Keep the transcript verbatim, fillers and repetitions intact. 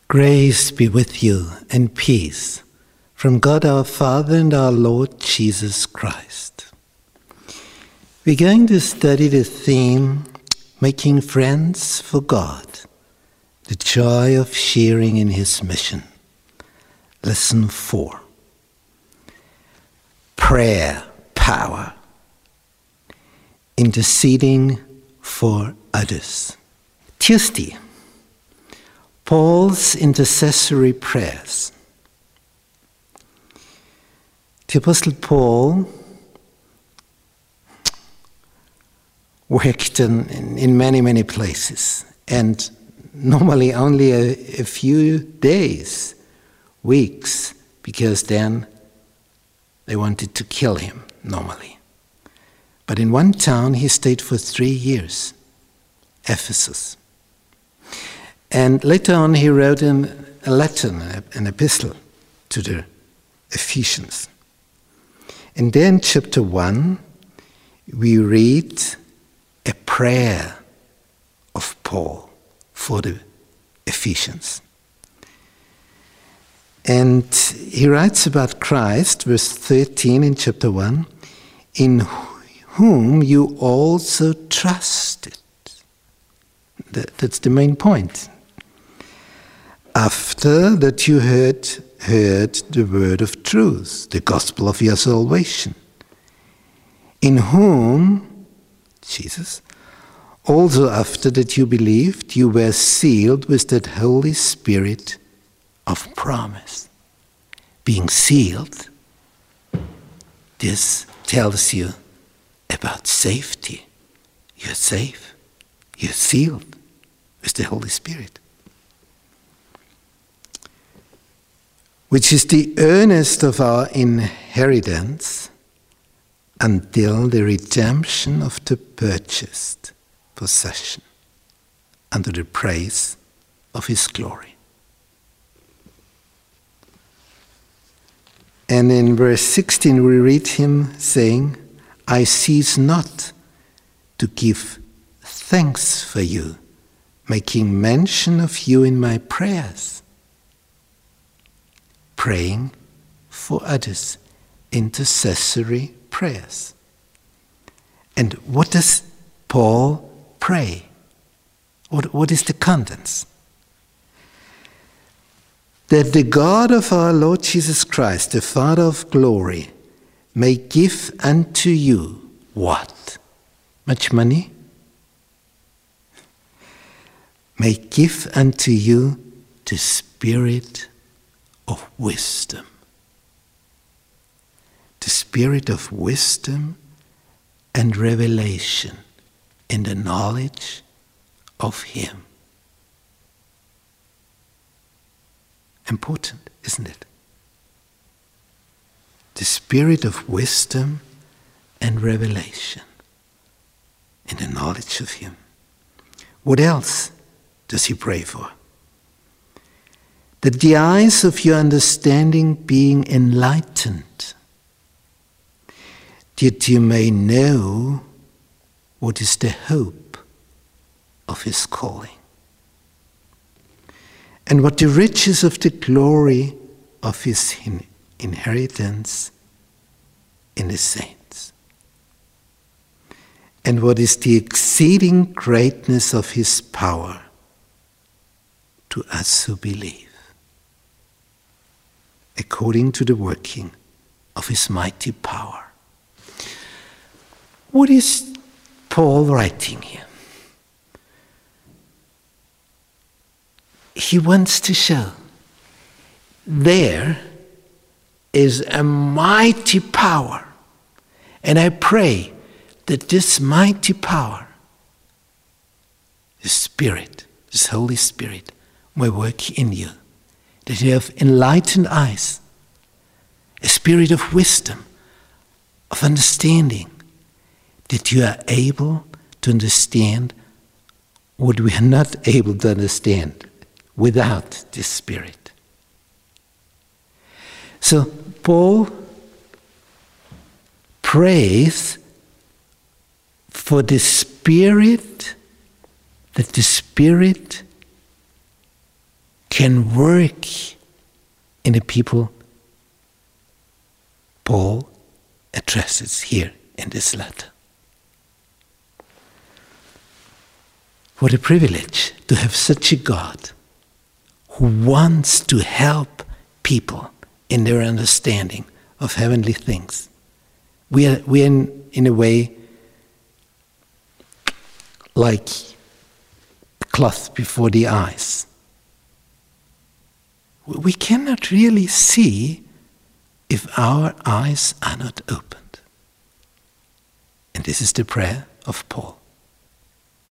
Grace be with you and peace from God our Father and our Lord Jesus Christ. We're going to study the theme, Making Friends for God, the joy of sharing in His mission. Lesson four. Prayer power. Interceding for others. Tuesday. Paul's intercessory prayers. The Apostle Paul worked in, in, in many, many places, and normally only a, a few days, weeks, because then they wanted to kill him, normally. But in one town he stayed for three years, Ephesus. And later on he wrote in a letter, an epistle to the Ephesians. And then chapter one, we read a prayer of Paul for the Ephesians. And he writes about Christ, verse thirteen in chapter one, in whom you also trusted. That, that's the main point. After that you heard, heard the word of truth, the gospel of your salvation, in whom, Jesus, also after that you believed, you were sealed with that Holy Spirit of promise. Being sealed, this tells you about safety. You're safe. You're sealed with the Holy Spirit. Which is the earnest of our inheritance until the redemption of the purchased possession, unto the praise of His glory. And in verse sixteen we read him saying, I cease not to give thanks for you, making mention of you in my prayers. Praying for others, intercessory prayers. And what does Paul pray? What, what is the contents? That the God of our Lord Jesus Christ, the Father of glory, may give unto you what? Much money? May give unto you the Spirit of wisdom. The spirit of wisdom and revelation in the knowledge of Him. Important, isn't it? The spirit of wisdom and revelation in the knowledge of Him. What else does he pray for? That the eyes of your understanding being enlightened, that you may know what is the hope of His calling, and what the riches of the glory of His inheritance in the saints, and what is the exceeding greatness of His power to us who believe, according to the working of His mighty power. What is Paul writing here? He wants to show there is a mighty power, and I pray that this mighty power, the Spirit, this Holy Spirit, may work in you. That you have enlightened eyes, a spirit of wisdom, of understanding, that you are able to understand what we are not able to understand without this Spirit. So Paul prays for the Spirit, that the Spirit can work in the people Paul addresses here in this letter. What a privilege to have such a God who wants to help people in their understanding of heavenly things. We are, we are in, in a way like a cloth before the eyes. We cannot really see if our eyes are not opened. And this is the prayer of Paul.